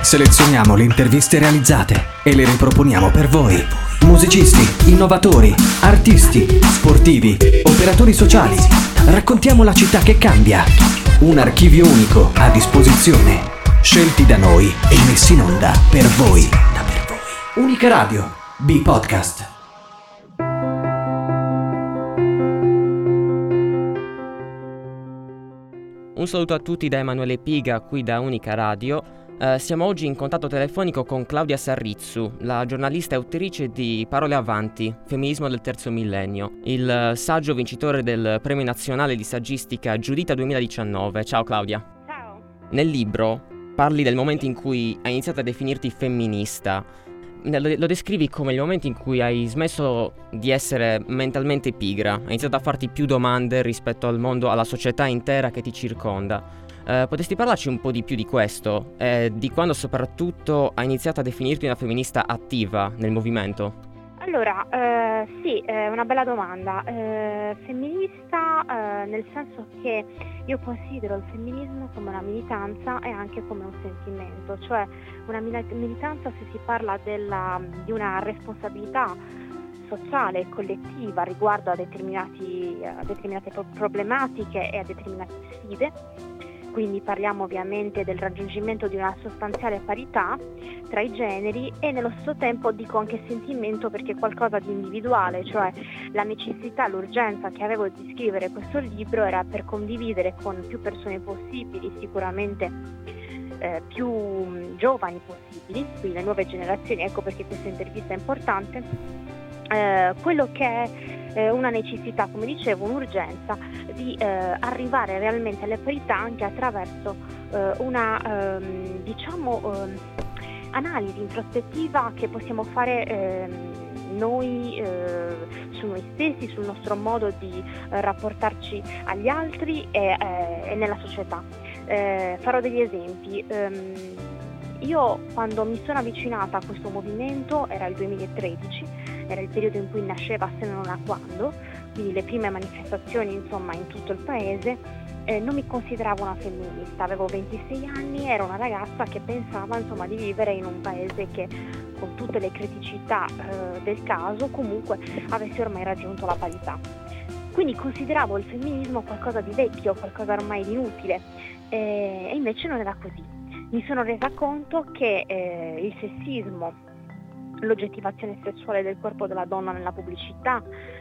Selezioniamo le interviste realizzate e le riproponiamo per voi. Musicisti, innovatori, artisti, sportivi, operatori sociali. Raccontiamo la città che cambia. Un archivio unico a disposizione. Scelti da noi e messi in onda per voi. Unica Radio, B-Podcast. Un saluto a tutti da Emanuele Piga, qui da Unica Radio. Siamo oggi in contatto telefonico con Claudia Sarrizzu, la giornalista e autrice di Parole Avanti, Femminismo del terzo millennio, il saggio vincitore del Premio Nazionale di Saggistica Giudita 2019. Ciao Claudia. Ciao. Nel libro parli del momento in cui hai iniziato a definirti femminista. Lo descrivi come il momento in cui hai smesso di essere mentalmente pigra, hai iniziato a farti più domande rispetto al mondo, alla società intera che ti circonda. Potresti parlarci un po' di più di questo e di quando soprattutto hai iniziato a definirti una femminista attiva nel movimento? Allora, sì, è una bella domanda. Femminista nel senso che io considero il femminismo come una militanza e anche come un sentimento, cioè una militanza se si parla di una responsabilità sociale e collettiva riguardo a determinate problematiche e a determinate sfide. Quindi parliamo ovviamente del raggiungimento di una sostanziale parità tra i generi e nello stesso tempo dico anche sentimento perché è qualcosa di individuale, cioè la necessità, l'urgenza che avevo di scrivere questo libro era per condividere con più persone possibili, sicuramente più giovani possibili, quindi le nuove generazioni, ecco perché questa intervista è importante, quello che è una necessità, come dicevo, un'urgenza di arrivare realmente alle parità anche attraverso una analisi introspettiva che possiamo fare noi su noi stessi, sul nostro modo di rapportarci agli altri e nella società. Farò degli esempi. Io quando mi sono avvicinata a questo movimento era il 2013, era il periodo in cui nasceva Se non a quando, quindi le prime manifestazioni insomma in tutto il paese, non mi consideravo una femminista, avevo 26 anni, ero una ragazza che pensava insomma di vivere in un paese che con tutte le criticità del caso comunque avesse ormai raggiunto la parità. Quindi consideravo il femminismo qualcosa di vecchio, qualcosa ormai di inutile e invece non era così. Mi sono resa conto che il sessismo, l'oggettivazione sessuale del corpo della donna nella pubblicità,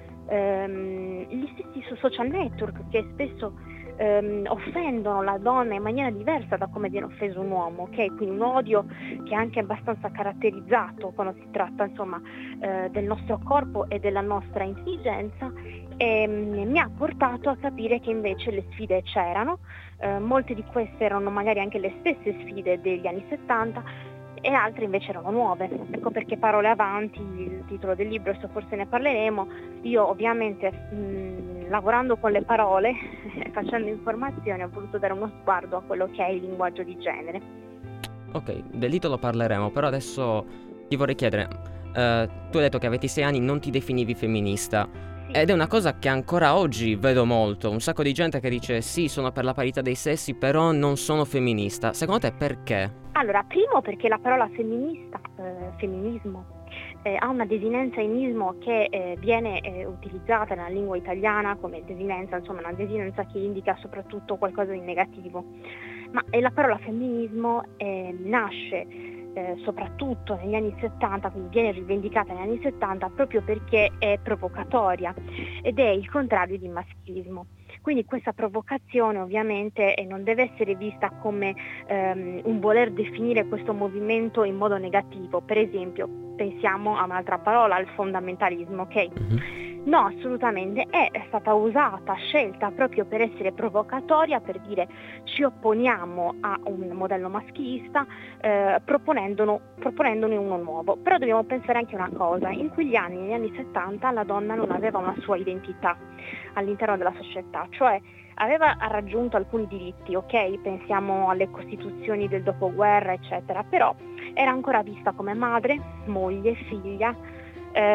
gli stessi social network che spesso offendono la donna in maniera diversa da come viene offeso un uomo, ok? Quindi un odio che è anche abbastanza caratterizzato quando si tratta insomma del nostro corpo e della nostra intelligenza, e mi ha portato a capire che invece le sfide c'erano, molte di queste erano magari anche le stesse sfide degli anni 70 e altre invece erano nuove. Ecco perché Parole Avanti, il titolo del libro, adesso forse ne parleremo. Io ovviamente lavorando con le parole e facendo informazioni ho voluto dare uno sguardo a quello che è il linguaggio di genere. Ok, del titolo parleremo, però adesso ti vorrei chiedere, tu hai detto che a 26 anni non ti definivi femminista. Ed è una cosa che ancora oggi vedo molto, un sacco di gente che dice sì, sono per la parità dei sessi, però non sono femminista. Secondo te perché? Allora, primo perché la parola femminista, femminismo, ha una desinenza in ismo che viene utilizzata nella lingua italiana come desinenza, insomma una desinenza che indica soprattutto qualcosa di negativo. Ma la parola femminismo nasce soprattutto negli anni 70, quindi viene rivendicata negli anni 70 proprio perché è provocatoria ed è il contrario di maschilismo. Quindi questa provocazione ovviamente non deve essere vista come un voler definire questo movimento in modo negativo. Per esempio, pensiamo a un'altra parola, al fondamentalismo, ok? No, assolutamente, è stata usata, scelta proprio per essere provocatoria, per dire ci opponiamo a un modello maschilista, proponendone uno nuovo. Però dobbiamo pensare anche una cosa, in quegli anni, negli anni 70, la donna non aveva una sua identità all'interno della società, cioè aveva raggiunto alcuni diritti, ok? Pensiamo alle costituzioni del dopoguerra, eccetera, però era ancora vista come madre, moglie, figlia,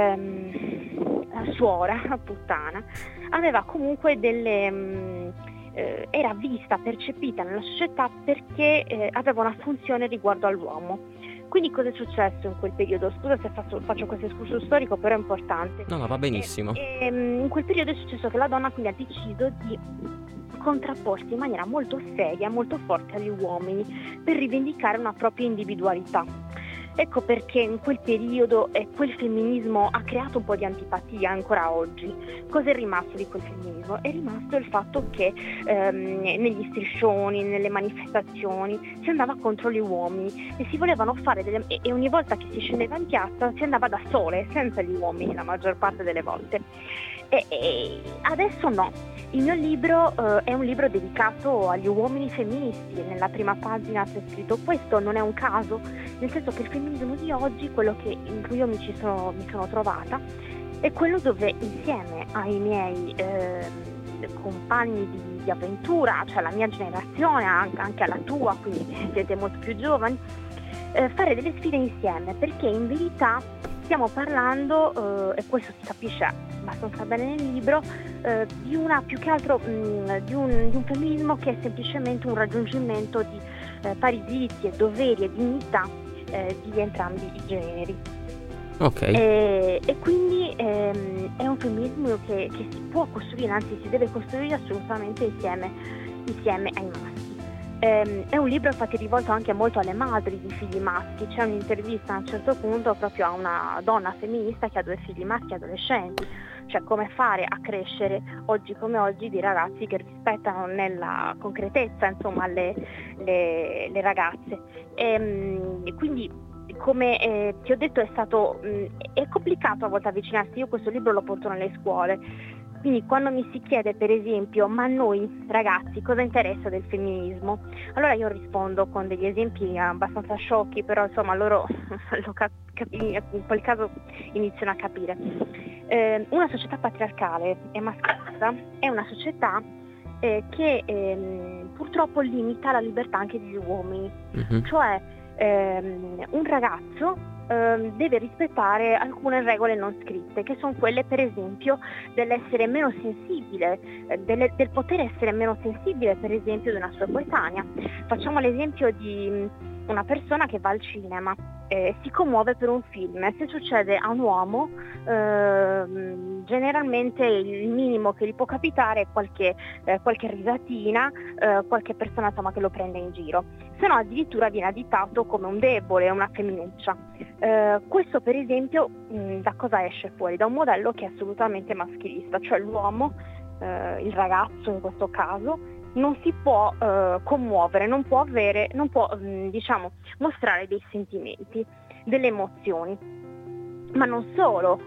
suora, puttana, aveva comunque delle era vista, percepita nella società perché aveva una funzione riguardo all'uomo. Quindi cosa è successo in quel periodo? Scusa se faccio questo escurso storico, però è importante. No, va benissimo. In quel periodo è successo che la donna quindi ha deciso di contrapporsi in maniera molto seria, molto forte agli uomini per rivendicare una propria individualità. Ecco perché in quel periodo quel femminismo ha creato un po' di antipatia ancora oggi. Cosa è rimasto di quel femminismo? È rimasto il fatto che negli striscioni, nelle manifestazioni si andava contro gli uomini e si volevano fare e ogni volta che si scendeva in piazza si andava da sole, senza gli uomini la maggior parte delle volte. E adesso no. Il mio libro è un libro dedicato agli uomini femministi. Nella prima pagina c'è scritto questo, non è un caso, nel senso che il femminismo di oggi, quello in cui io mi sono trovata, è quello dove insieme ai miei compagni di avventura, cioè la mia generazione, anche alla tua, quindi siete molto più giovani, fare delle sfide insieme, perché in verità stiamo parlando, e questo si capisce abbastanza bene nel libro, di una più che altro di un femminismo che è semplicemente un raggiungimento di pari diritti e doveri e dignità di entrambi i generi. Ok. E quindi è un femminismo che si può costruire, anzi si deve costruire assolutamente insieme ai maschi. È un libro infatti rivolto anche molto alle madri di figli maschi. C'è un'intervista a un certo punto proprio a una donna femminista che ha 2 figli maschi adolescenti, cioè come fare a crescere oggi come oggi di ragazzi che rispettano nella concretezza insomma le ragazze. E quindi come ti ho detto è complicato a volte avvicinarsi. Io questo libro lo porto nelle scuole. Quindi quando mi si chiede per esempio ma a noi ragazzi cosa interessa del femminismo, allora io rispondo con degli esempi abbastanza sciocchi, però insomma loro in quel caso iniziano a capire. Una società patriarcale e maschilista è una società che purtroppo limita la libertà anche degli uomini, cioè un ragazzo deve rispettare alcune regole non scritte, che sono quelle per esempio dell'essere meno sensibile, del poter essere meno sensibile per esempio di una sua coetanea. Facciamo l'esempio di una persona che va al cinema, si commuove per un film, e se succede a un uomo generalmente il minimo che gli può capitare è qualche risatina, qualche persona insomma che lo prende in giro, se no addirittura viene additato come un debole, una femminuccia. Questo per esempio da cosa esce fuori? Da un modello che è assolutamente maschilista, cioè l'uomo, il ragazzo in questo caso, non si può commuovere, non può diciamo mostrare dei sentimenti, delle emozioni. Ma non solo,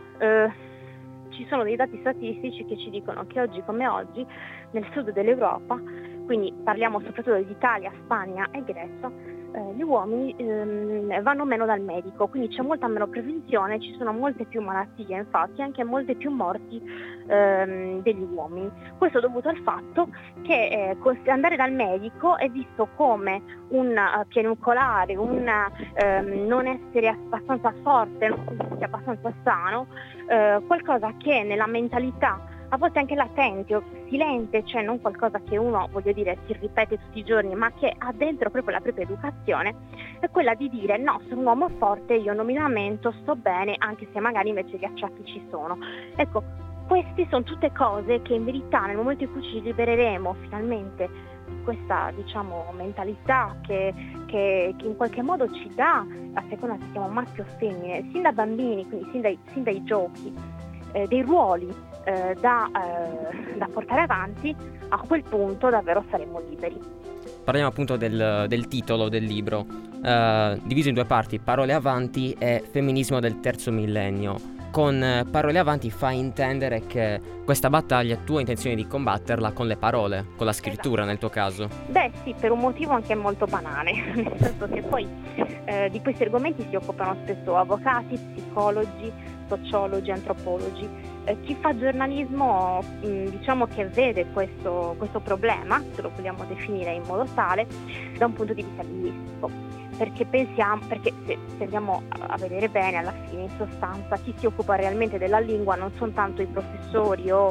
ci sono dei dati statistici che ci dicono che oggi come oggi nel sud dell'Europa, quindi parliamo soprattutto di Italia, Spagna e Grecia, gli uomini vanno meno dal medico, quindi c'è molta meno prevenzione, ci sono molte più malattie, infatti anche molte più morti degli uomini. Questo è dovuto al fatto che andare dal medico è visto come un piagnucolare, un non essere abbastanza forte, non essere abbastanza sano, qualcosa che nella mentalità a volte anche latente o silente, cioè non qualcosa che uno, voglio dire, si ripete tutti i giorni, ma che ha dentro proprio la propria educazione, è quella di dire no, sono un uomo forte, io non mi lamento, sto bene, anche se magari invece gli acciacchi ci sono. Ecco, queste sono tutte cose che in verità nel momento in cui ci libereremo finalmente di questa, diciamo, mentalità che in qualche modo ci dà, a seconda se siamo maschio o femmine, sin da bambini, quindi sin dai giochi, dei ruoli da portare avanti, a quel punto davvero saremo liberi. Parliamo appunto del titolo del libro, diviso in 2 parti, Parole avanti e Femminismo del terzo millennio. Con Parole avanti fai intendere che questa battaglia tu hai intenzione di combatterla con le parole, con la scrittura, esatto, nel tuo caso. Beh sì, per un motivo anche molto banale, nel senso che poi di questi argomenti si occupano spesso avvocati, psicologi, sociologi, antropologi. Chi fa giornalismo diciamo che vede questo problema, se lo vogliamo definire in modo tale, da un punto di vista linguistico, perché se andiamo a vedere bene, alla fine in sostanza chi si occupa realmente della lingua non sono tanto i professori o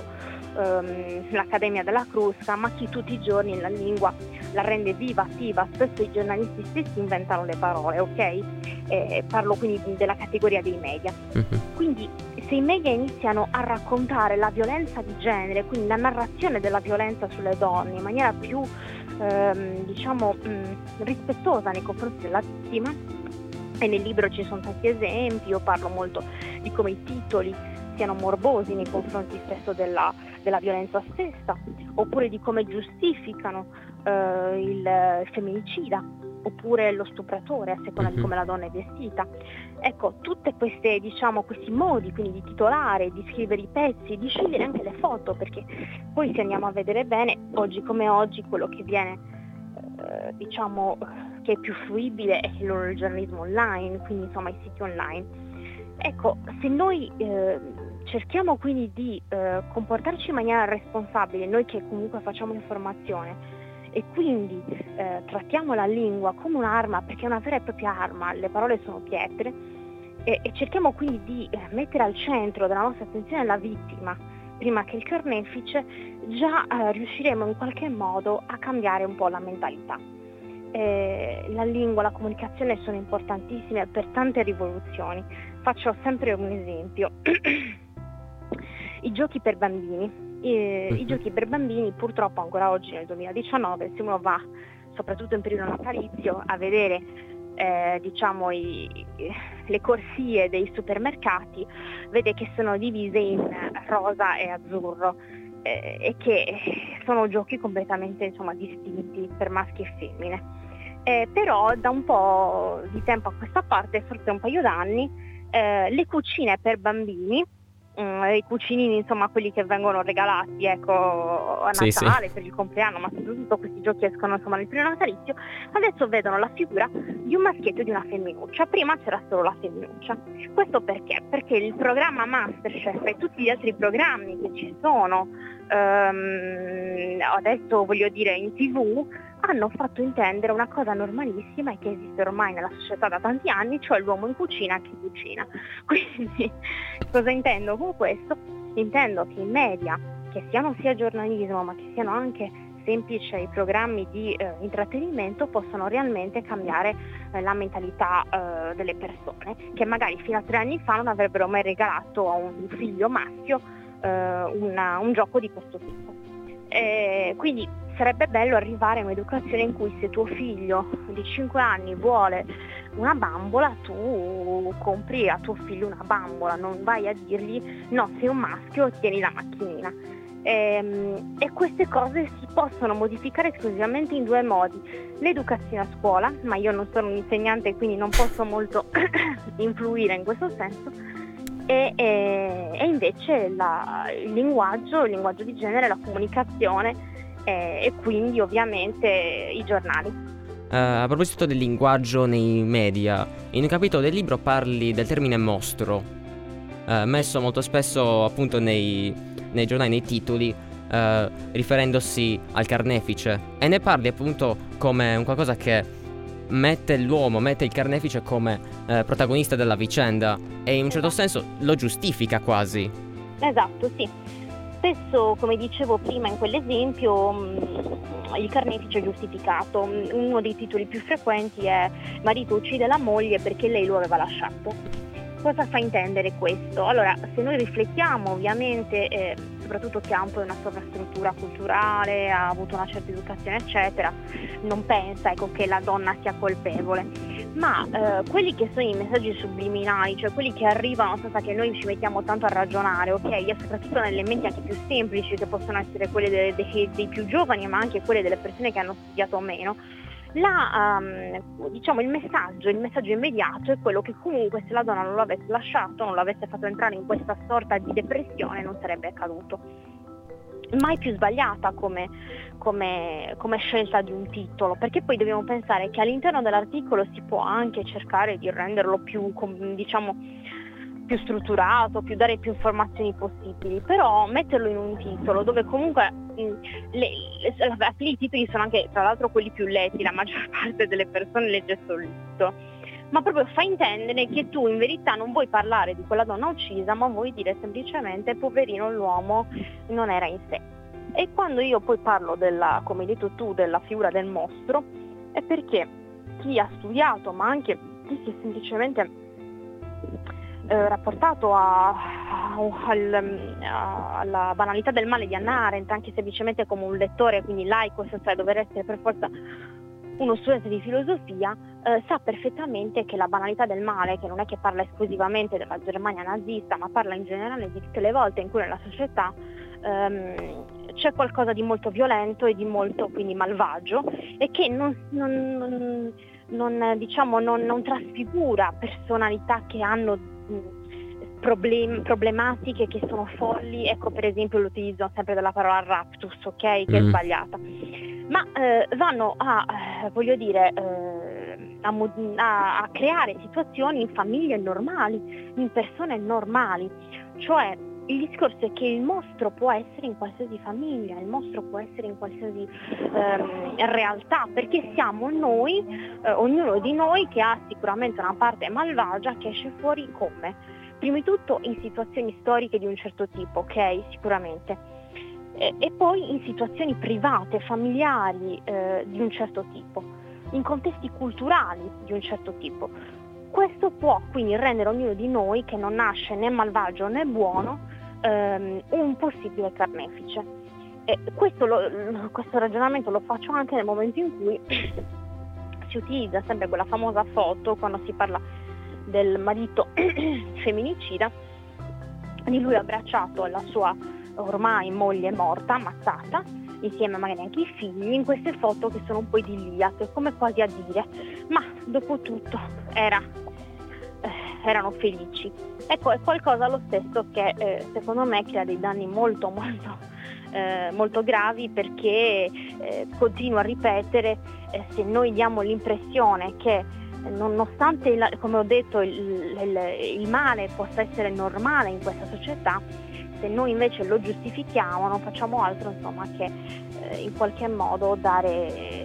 l'Accademia della Crusca, ma chi tutti i giorni la lingua la rende viva, attiva. Spesso i giornalisti stessi inventano le parole, ok? Parlo quindi della categoria dei media. Quindi se i media iniziano a raccontare la violenza di genere, quindi la narrazione della violenza sulle donne in maniera più rispettosa nei confronti della vittima, e nel libro ci sono tanti esempi, io parlo molto di come i titoli siano morbosi nei confronti spesso della violenza stessa, oppure di come giustificano il femminicida oppure lo stupratore a seconda di come la donna è vestita. Ecco, tutte queste, questi modi quindi di titolare, di scrivere i pezzi, di scegliere anche le foto, perché poi se andiamo a vedere bene, oggi come oggi quello che viene che è più fruibile è il giornalismo online, quindi insomma i siti online. Ecco, se noi cerchiamo quindi di comportarci in maniera responsabile, noi che comunque facciamo informazione, e quindi trattiamo la lingua come un'arma, perché è una vera e propria arma, le parole sono pietre, e cerchiamo quindi di mettere al centro della nostra attenzione la vittima prima che il carnefice, già riusciremo in qualche modo a cambiare un po' la mentalità. La lingua, la comunicazione sono importantissime per tante rivoluzioni. Faccio sempre un esempio. I giochi per bambini. I giochi per bambini purtroppo ancora oggi nel 2019, se uno va soprattutto in periodo natalizio a vedere le corsie dei supermercati, vede che sono divise in rosa e azzurro, e che sono giochi completamente distinti per maschi e femmine. Però da un po' di tempo a questa parte, forse un paio d'anni, le cucine per bambini, i cucinini, quelli che vengono regalati a Natale, sì, per il compleanno, ma soprattutto questi giochi escono nel periodo natalizio, adesso vedono la figura di un maschietto e di una femminuccia. Prima c'era solo la femminuccia. Questo perché? Perché il programma Masterchef e tutti gli altri programmi che ci sono adesso, voglio dire, in TV, hanno fatto intendere una cosa normalissima e che esiste ormai nella società da tanti anni, cioè l'uomo in cucina che cucina. Quindi cosa intendo con questo? Intendo che i media, che siano sia giornalismo ma che siano anche semplici programmi di intrattenimento, possono realmente cambiare la mentalità delle persone, che magari fino a 3 anni fa non avrebbero mai regalato a un figlio maschio un gioco di questo tipo. Quindi sarebbe bello arrivare a un'educazione in cui se tuo figlio di 5 anni vuole una bambola, tu compri a tuo figlio una bambola, non vai a dirgli no, sei un maschio, tieni la macchinina. E queste cose si possono modificare esclusivamente in 2 modi: l'educazione a scuola, ma io non sono un insegnante quindi non posso molto influire in questo senso, e invece il linguaggio di genere, la comunicazione, e quindi ovviamente i giornali. A proposito del linguaggio nei media, in un capitolo del libro parli del termine mostro, messo molto spesso appunto nei giornali, nei titoli, riferendosi al carnefice, e ne parli appunto come un qualcosa che mette il carnefice come protagonista della vicenda, e in un certo senso lo giustifica quasi. Esatto, sì. Spesso, come dicevo prima in quell'esempio, il carnefice è giustificato. Uno dei titoli più frequenti è "Marito uccide la moglie perché lei lo aveva lasciato". Cosa fa intendere questo? Allora, se noi riflettiamo, ovviamente, soprattutto chi ha un po' una sovrastruttura culturale, ha avuto una certa educazione, eccetera, non pensa che la donna sia colpevole. Ma quelli che sono i messaggi subliminali, cioè quelli che arrivano senza che noi ci mettiamo tanto a ragionare, ok? E soprattutto nelle menti anche più semplici, che possono essere quelle dei più giovani, ma anche quelle delle persone che hanno studiato o meno, il messaggio immediato è quello che comunque se la donna non lo avesse lasciato, non l'avesse fatto entrare in questa sorta di depressione, non sarebbe accaduto. Mai più sbagliata come scelta di un titolo, perché poi dobbiamo pensare che all'interno dell'articolo si può anche cercare di renderlo più strutturato, dare più informazioni possibili, però metterlo in un titolo dove comunque i titoli sono anche tra l'altro quelli più letti, la maggior parte delle persone legge solo il titolo, ma proprio fa intendere che tu in verità non vuoi parlare di quella donna uccisa, ma vuoi dire semplicemente poverino l'uomo non era in sé. E quando io poi parlo della, come hai detto tu, della figura del mostro, è perché chi ha studiato, ma anche chi si è semplicemente rapportato alla banalità del male di Hannah Arendt, anche semplicemente come un lettore, quindi laico, senza dover essere per forza uno studente di filosofia, sa perfettamente che la banalità del male, che non è che parla esclusivamente della Germania nazista, ma parla in generale di tutte le volte in cui nella società c'è qualcosa di molto violento e di molto quindi malvagio, e che non trasfigura personalità che hanno problematiche, che sono folli. Ecco, per esempio l'utilizzo sempre della parola raptus, ok, che è sbagliata, ma vanno a creare situazioni in famiglie normali, in persone normali. Cioè il discorso è che il mostro può essere in qualsiasi famiglia, il mostro può essere in qualsiasi realtà, perché siamo noi, ognuno di noi, che ha sicuramente una parte malvagia che esce fuori come? Prima di tutto in situazioni storiche di un certo tipo, ok? Sicuramente. E poi in situazioni private, familiari di un certo tipo, in contesti culturali di un certo tipo. Questo può quindi rendere ognuno di noi, che non nasce né malvagio né buono, un possibile carnefice. E questo ragionamento lo faccio anche nel momento in cui si utilizza sempre quella famosa foto, quando si parla del marito feminicida, di lui abbracciato alla sua ormai moglie morta, ammazzata, insieme magari anche ai figli, in queste foto che sono un po' idilliache, come quasi a dire: ma dopo tutto erano felici. Ecco, è qualcosa lo stesso che secondo me crea dei danni molto gravi, perché continua a ripetere, se noi diamo l'impressione che nonostante come ho detto il male possa essere normale in questa società, se noi invece lo giustifichiamo non facciamo altro insomma che in qualche modo dare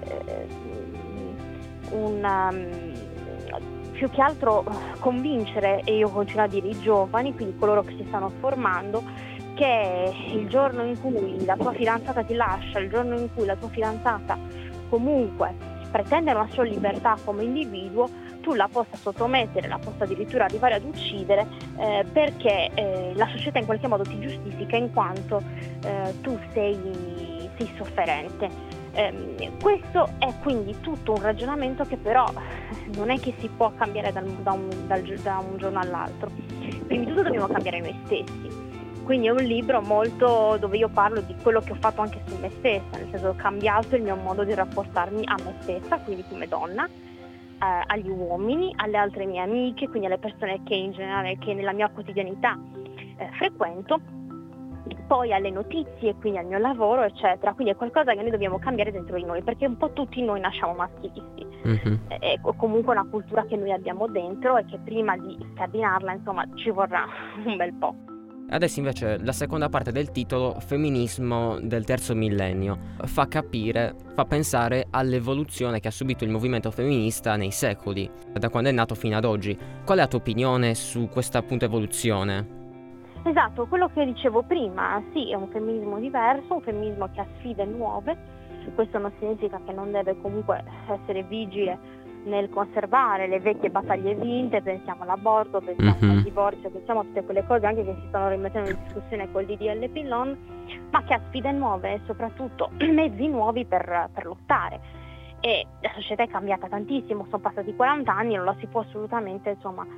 più che altro convincere, e io continuo a dire i giovani, quindi coloro che si stanno formando, che il giorno in cui la tua fidanzata ti lascia, il giorno in cui la tua fidanzata comunque pretende una sua libertà come individuo, tu la possa sottomettere, la possa addirittura arrivare ad uccidere, perché la società in qualche modo ti giustifica in quanto tu sei sofferente. Questo è quindi tutto un ragionamento che però non è che si può cambiare da un giorno all'altro. Prima di tutto dobbiamo cambiare noi stessi. Quindi è un libro molto dove io parlo di quello che ho fatto anche su me stessa, nel senso ho cambiato il mio modo di rapportarmi a me stessa, quindi come donna, agli uomini, alle altre mie amiche, quindi alle persone che in generale, che nella mia quotidianità frequento, poi alle notizie, quindi al mio lavoro, eccetera. Quindi è qualcosa che noi dobbiamo cambiare dentro di noi, perché un po' tutti noi nasciamo maschilisti. È comunque una cultura che noi abbiamo dentro e che prima di scardinarla, insomma, ci vorrà un bel po'. Adesso invece la seconda parte del titolo, Femminismo del terzo millennio, fa pensare all'evoluzione che ha subito il movimento femminista nei secoli, da quando è nato fino ad oggi. Qual è la tua opinione su questa appunto evoluzione? Esatto, quello che dicevo prima, sì, è un femminismo diverso, un femminismo che ha sfide nuove. Questo non significa che non deve comunque essere vigile nel conservare le vecchie battaglie vinte, pensiamo all'aborto, pensiamo al divorzio, pensiamo a tutte quelle cose anche che si stanno rimettendo in discussione col DDL Pillon, ma che ha sfide nuove e soprattutto mezzi nuovi per lottare. E la società è cambiata tantissimo, sono passati 40 anni, non la si può assolutamente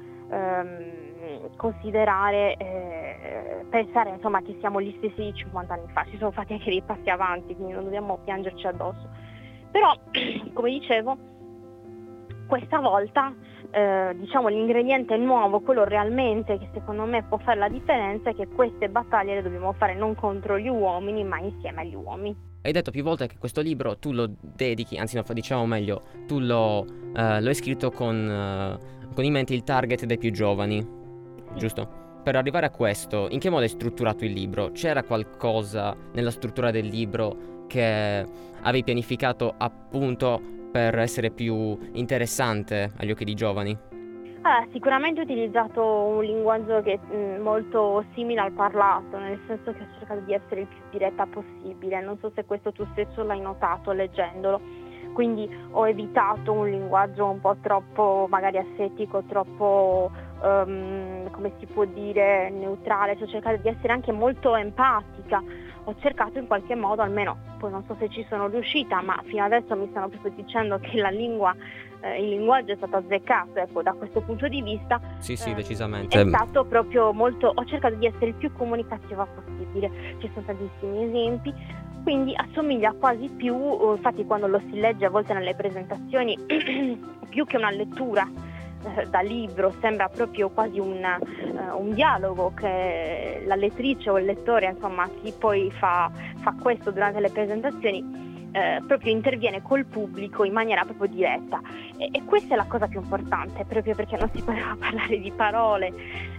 considerare, pensare insomma che siamo gli stessi di 50 anni fa, ci sono fatti anche dei passi avanti, quindi non dobbiamo piangerci addosso. Però, come dicevo, questa volta l'ingrediente nuovo, quello realmente che secondo me può fare la differenza, è che queste battaglie le dobbiamo fare non contro gli uomini ma insieme agli uomini. Hai detto più volte che questo libro tu lo dedichi, anzi no, diciamo meglio, tu lo hai scritto con in mente il target dei più giovani, giusto? Per arrivare a questo, in che modo hai strutturato il libro? C'era qualcosa nella struttura del libro che avevi pianificato appunto per essere più interessante agli occhi dei giovani? Sicuramente ho utilizzato un linguaggio che è molto simile al parlato, nel senso che ho cercato di essere il più diretta possibile. Non so se questo tu stesso l'hai notato leggendolo. Quindi ho evitato un linguaggio un po' troppo magari ascetico, troppo come si può dire, neutrale. Ho cercato di essere anche molto empatica, ho cercato in qualche modo, almeno poi non so se ci sono riuscita, ma fino adesso mi stanno proprio dicendo che la lingua, il linguaggio è stato azzeccato, ecco, da questo punto di vista. Sì, decisamente. È stato proprio molto, ho cercato di essere il più comunicativa possibile, ci sono tantissimi esempi. Quindi assomiglia quasi più, infatti quando lo si legge a volte nelle presentazioni, più che una lettura da libro, sembra proprio quasi un dialogo che la lettrice o il lettore, insomma chi poi fa questo durante le presentazioni, proprio interviene col pubblico in maniera proprio diretta. E questa è la cosa più importante, proprio perché non si poteva parlare di parole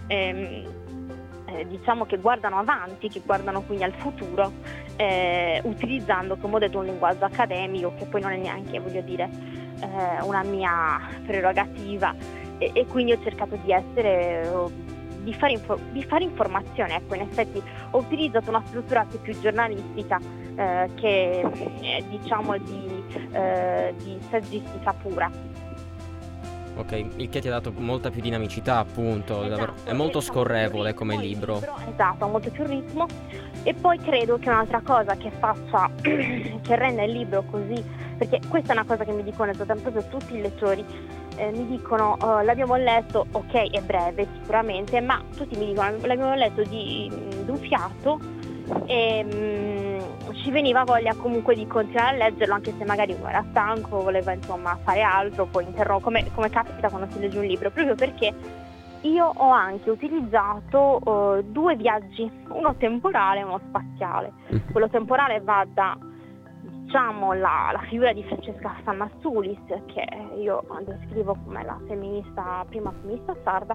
diciamo che guardano avanti, che guardano quindi al futuro, utilizzando, come ho detto, un linguaggio accademico che poi non è neanche, voglio dire, una mia prerogativa, e quindi ho cercato di essere di fare informazione. Ecco, in effetti ho utilizzato una struttura anche più giornalistica che diciamo di saggistica pura. Ok, il che ti ha dato molta più dinamicità, appunto, Esatto, è molto scorrevole come libro. Esatto, ha molto più ritmo. E poi credo che un'altra cosa che faccia, che renda il libro così, perché questa è una cosa che mi dicono proprio tutti i lettori, mi dicono l'abbiamo letto, ok, è breve sicuramente, ma tutti mi dicono l'abbiamo letto di un fiato e ci veniva voglia comunque di continuare a leggerlo, anche se magari uno era stanco, voleva insomma fare altro, poi come capita quando si legge un libro, proprio perché io ho anche utilizzato due viaggi, uno temporale e uno spaziale. Quello temporale va da, diciamo, la figura di Francesca Stammasulis, che io descrivo come la prima femminista sarda,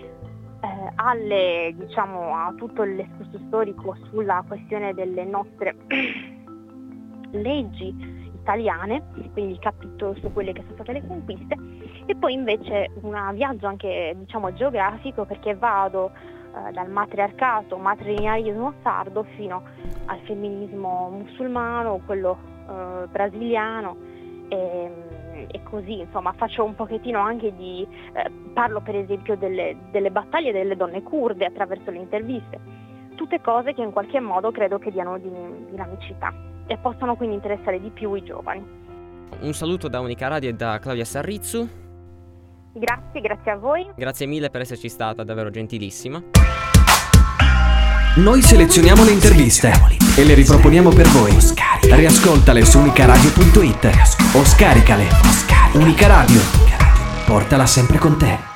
a tutto l'escursus storico sulla questione delle nostre leggi italiane, quindi il capitolo su quelle che sono state le conquiste, e poi invece un viaggio anche, diciamo, geografico, perché vado dal matrilinearismo sardo fino al femminismo musulmano, quello brasiliano, e così, insomma, faccio un pochettino anche di parlo per esempio delle battaglie delle donne curde attraverso le interviste, tutte cose che in qualche modo credo che diano dinamicità e possano quindi interessare di più i giovani. Un saluto da Unica Radio e da Claudia Sarrizzu. Grazie a voi. Grazie mille per esserci stata, davvero gentilissima. Noi selezioniamo le interviste e le riproponiamo per voi. Riascoltale su unicaradio.it o scaricale. Unica Radio, portala sempre con te.